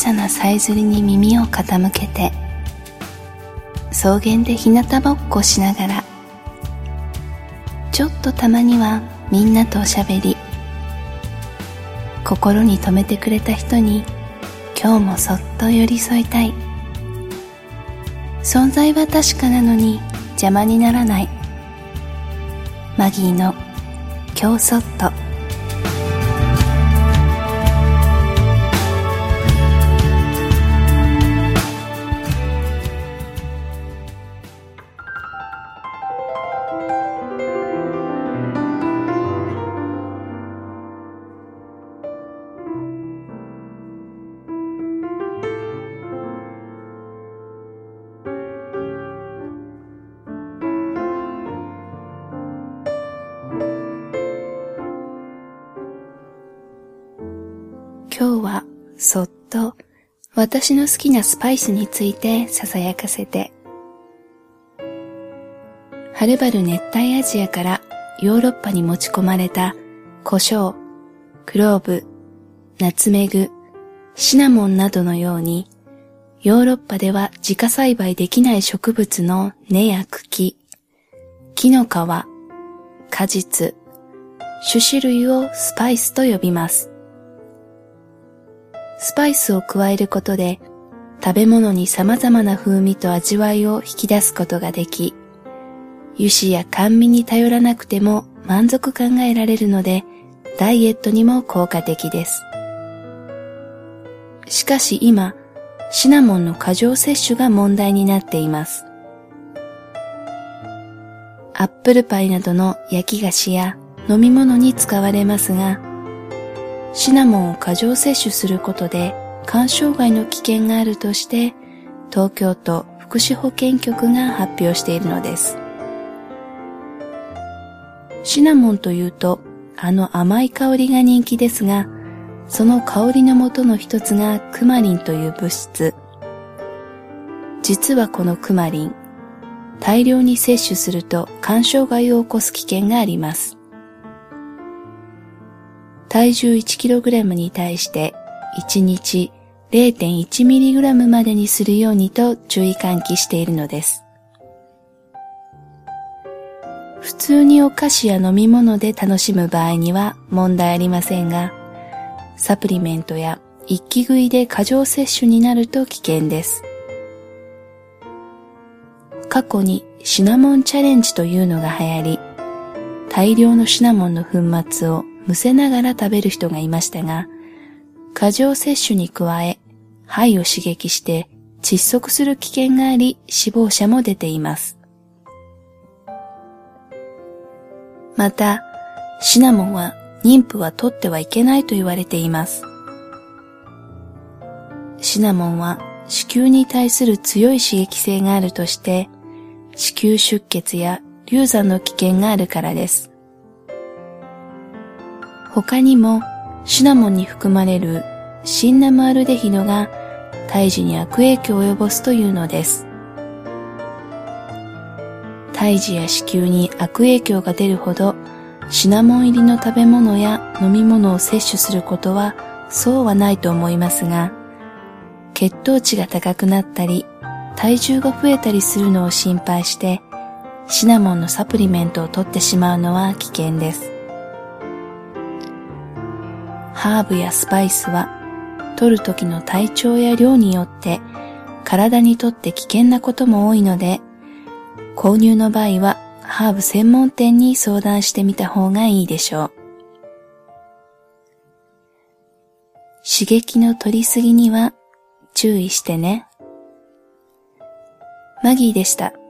さなさえずりに耳を傾けて、草原で日向ぼっこしながら、ちょっとたまにはみんなとおしゃべり、心に留めてくれた人に今日もそっと寄り添いたい。存在は確かなのに邪魔にならない。マギーの今日そっと。今日はそっと私の好きなスパイスについて囁かせて。はるばる熱帯アジアからヨーロッパに持ち込まれた胡椒、クローブ、ナツメグ、シナモンなどのように、ヨーロッパでは自家栽培できない植物の根や茎、木の皮、果実、種子類をスパイスと呼びます。スパイスを加えることで食べ物に様々な風味と味わいを引き出すことができ、油脂や甘味に頼らなくても満足感が得られるので、ダイエットにも効果的です。しかし今、シナモンの過剰摂取が問題になっています。アップルパイなどの焼き菓子や飲み物に使われますが、シナモンを過剰摂取することで肝障害の危険があるとして、東京都福祉保健局が発表しているのです。シナモンというと甘い香りが人気ですが、その香りの元の一つがクマリンという物質。実はこのクマリン、大量に摂取すると肝障害を起こす危険があります。体重 1kg に対して1日 0.1mg までにするようにと注意喚起しているのです。普通にお菓子や飲み物で楽しむ場合には問題ありませんが、サプリメントや一気食いで過剰摂取になると危険です。過去にシナモンチャレンジというのが流行り、大量のシナモンの粉末をむせながら食べる人がいましたが、過剰摂取に加え、肺を刺激して窒息する危険があり、死亡者も出ています。また、シナモンは妊婦は取ってはいけないと言われています。シナモンは子宮に対する強い刺激性があるとして、子宮出血や流産の危険があるからです。他にもシナモンに含まれるシンナムアルデヒドが胎児に悪影響を及ぼすというのです。胎児や子宮に悪影響が出るほどシナモン入りの食べ物や飲み物を摂取することはそうはないと思いますが、血糖値が高くなったり体重が増えたりするのを心配してシナモンのサプリメントを取ってしまうのは危険です。ハーブやスパイスは摂る時の体調や量によって体にとって危険なことも多いので、購入の場合はハーブ専門店に相談してみた方がいいでしょう。刺激の取りすぎには注意してね。マギーでした。